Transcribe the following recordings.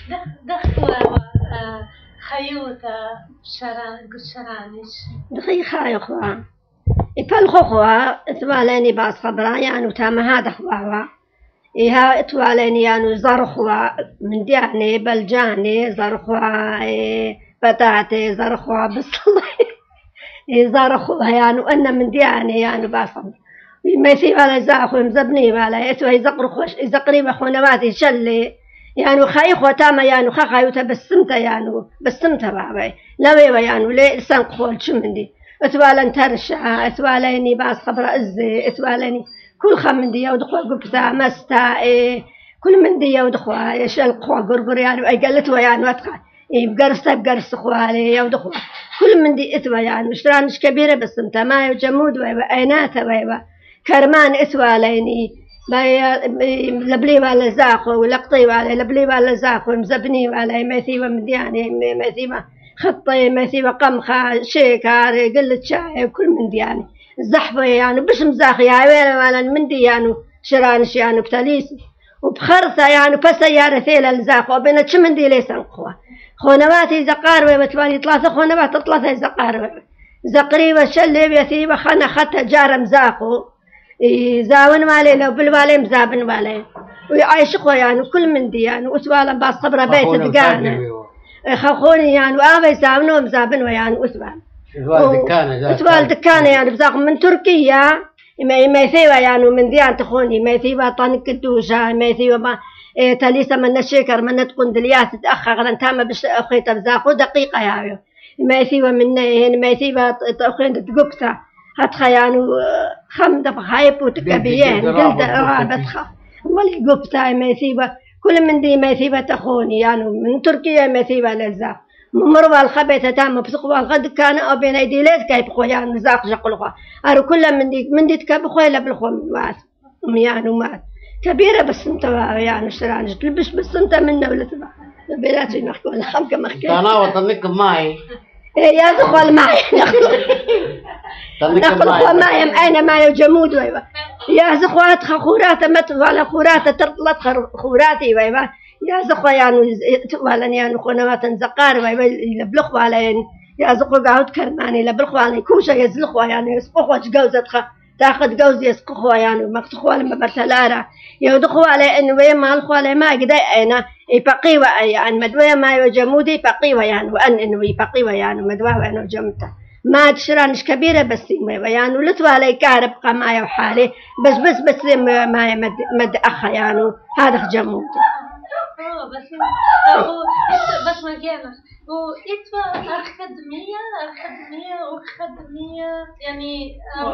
دخل خيوطة شرانش دقيقة يا أخوة يفلخوا إتواليني باس خبرا يعني وتاما هذا خواوا إيها إتواليني يعني زرخوا من دياني بلجاني زرخوا بطاطي زرخوا بصلي زرخوا يعني وأنا من دياني يعني باصم ما يصير على زاخو مزبني ولا يسوي يزقري بخونواتي شلي يعني خايخ وتاما يعني خايوتا بسمتا يعني بسمتا بابي لا يعني ليه لسان قول شو مندي اتوالن ترشع اتوالني باس خبر ازي اتوالني كل خمندي ودخوا قبتا مستا كل مندي ودخوا يش القوا قرقر يعني اي قالت يعني واتخا بقرص خوالي ودخوا كل مندي اتوا يعني مش كبيره بسمتا ما جمود ويبا ايناتا ويبا كرمان اتواليني ما لبلي ولا زاخو ولقطي ولا لبلي ولا زاخو مزبني ولا مثيبة مدياني مثيبة خطي مثيبة قمخة شيكار قلة شاي وكل من دياني الزحفة يعني بش مزاخي وين ولا من ديانو شرانش يعني بتاليس وبخرثة يعني بسيارة ثيلة الزاخو بين شمن دي ليس القوة خونواتي زقار وبتوالي ثلاثة خونوات ثلاثة زقار زقريبة شلي بيثيبة خنا خطة جارم زاخو زاون مالي لو بالوالي مزابن والي ويعيش اخوة يعني كل من دي يعني وتوالا باس صبرا بيت دقانا خاخوني يعني وآبي زاونو مزابن ويعني وتوالا وتوال دكانة يعني بزاق من تركيا ما يثيبا يعني من ديان تخوني ما يثيبا طانك الدوشة ما يثيبا ما تاليسا من الشيكر من تكون دليات تتأخر غلان تاما بش أخيطة بزاقو دقيقة يعني ما يثيبا من هنا ما يثيبا تأخين تقبتا هتخيانو خمدة بخايب وتكبيين قلت بتخاف ولي قبتا ميثيبة كل من دي ميثيبة تخوني يعني من تركيا ميثيبة للزاق مروى الخبيثة تامة بسقوا الغد كان أو بين أيدي ليس كيف خويا نزاق جقلخوا أرو كل من دي تكب خويا لبلخوا مات يعني ومات كبيرة بس انت يعني شرانج تلبس بس انت منه ولا تبع بلاتي نحكي ولا خمكة محكي أنا وطنك معي يا زخول معي نخل معي أين ما يجمود ويبا يا زخوات خورات متوا على خورات ترطلت خوراتي ويبا يا زخوا يعني تولن يعني خونوات زقار ويبا يلبلخوا على يا زخوا قاعد كرماني يلبلخوا على كوشة يزلخوا يعني يسقوا جوزة تاخذ جوز يسقوا يعني ما تخوا لما برتلارا يودخوا على إنه ويا الخوا على ما قدي أنا يبقيوا يعني مدوية ما يجمودي يبقيوا يعني وأن إنه يبقيوا يعني مدوية وأنا جمته ما تشرانش كبيرة بس يعني ولتوا علي كهرب قماية وحالي بس ما مد أخا يعني هذا جمودي بس ما جينا وإتوا أخدمية يعني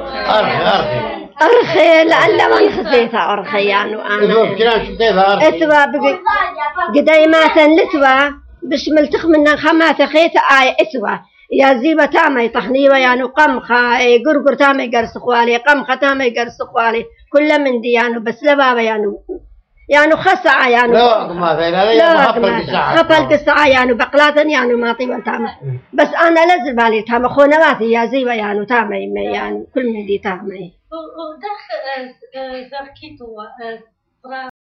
أرخي لألا ما نخزيتها أرخي يعني إتوا قداي ما تنلتوا بش ملتخ من خماسة خيثة إتوا يا زيبة تامي طحنيوة يعني قمخة قرقر تامي قرص خوالي قمخة تامي قرص خوالي كل من دي يعني بس لبابا يعني خسعة يعني لا خفل قصعة يعني بقلاتا يعني ما طيبا تامي بس أنا لازم بالي تامي خونواتي يا زيبة يعني تامي يعني كل من دي تامي ودخ زركيتو